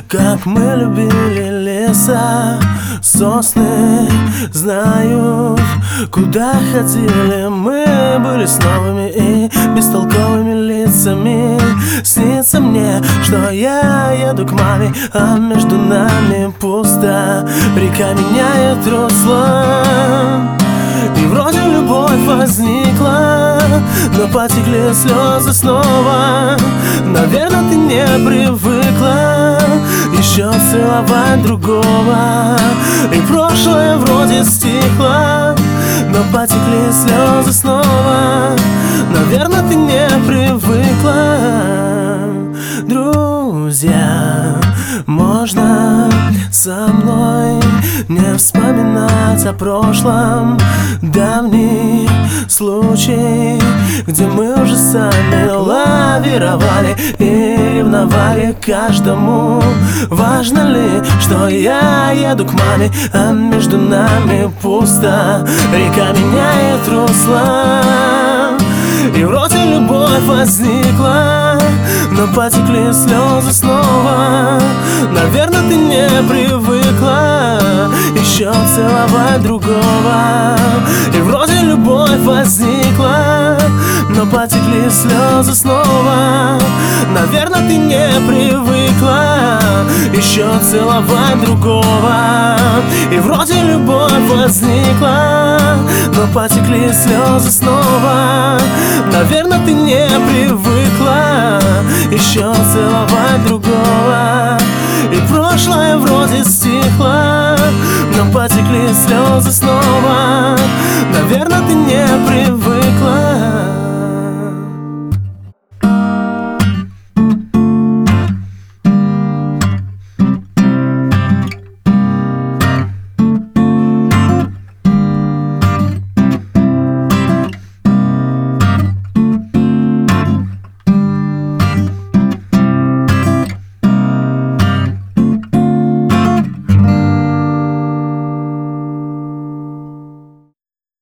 как мы любили леса. Сосны знают, куда ходили. Мы были с новыми и бестолковыми лицами. Снится мне, что я еду к маме, а между нами пусто. Река меняет русло, и вроде любовь возникла, но потекли слезы снова. Наверное, ты не привыкла еще целовать другого, и прошлое вроде стихло, но потекли слезы снова. Наверное, ты не привыкла. Друзья, можно со мной не вспоминать о прошлом. Давний случай, где мы уже сами лавировали и ревновали каждому. Важно ли, что я еду к маме, а между нами пусто. Река меняет русло, и вроде любовь возникла, но потекли слезы снова. Наверное, ты не привыкла еще целовать другого, и вроде любовь возникла, но потекли слезы снова. Наверное, ты не привыкла еще целовать другого, и вроде любовь возникла, но потекли слезы снова. Наверное, ты не привыкла еще целовать другого, и прошлое вроде стихло, но потекли слезы снова. Наверное, ты не привыкла.